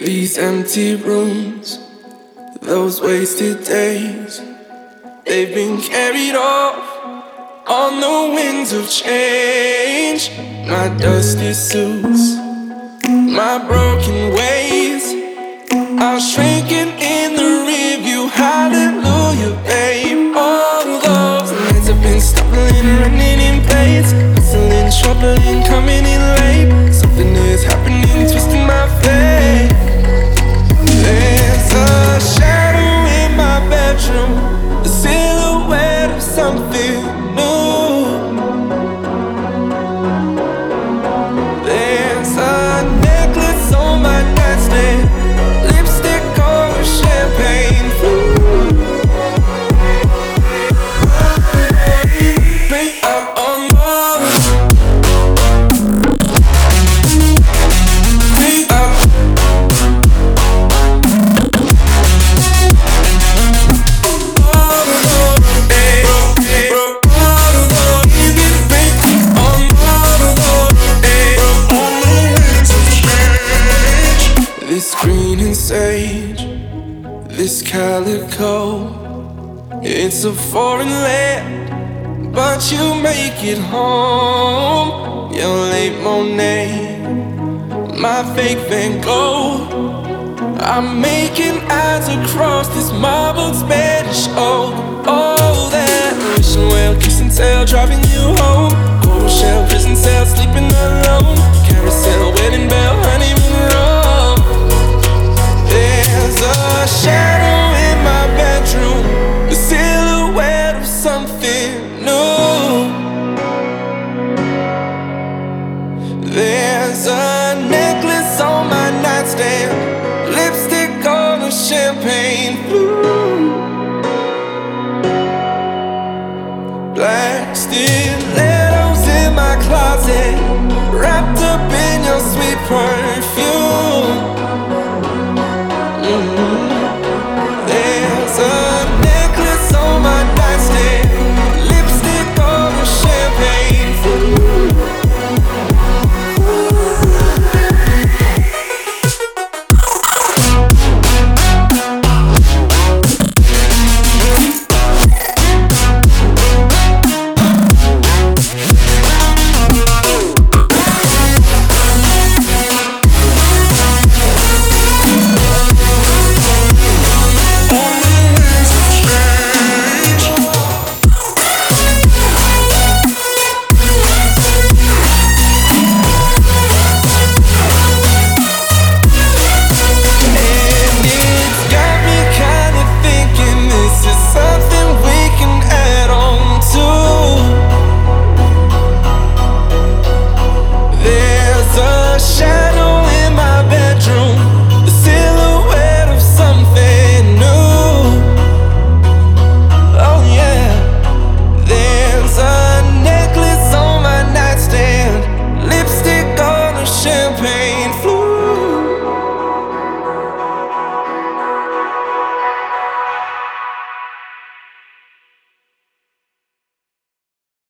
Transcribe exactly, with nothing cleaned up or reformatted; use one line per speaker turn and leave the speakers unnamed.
These empty rooms, those wasted days, they've been carried off on the winds of change. My dusty suits, my broken ways are shrinking in the rearview. Hallelujah, babe. All those nights I've been stumbling, running in place, hustling, troubling, coming in late. Something is happening, twisting my fate. There's a shadow in my bedroom, the silhouette of something new. There's a necklace on my nightstand, lipstick over champagne flute. Babe, I'm on more. Babe, I'm this green and sage, this calico, it's a foreign land, but you make it home. Your late Monet, my fake Van Gogh, I'm making eyes across this marbled Spanish oak. Oh, that wishing well, kiss and tell, driving you home. Coral shell, prison cell, sleeping alone. Carousel, where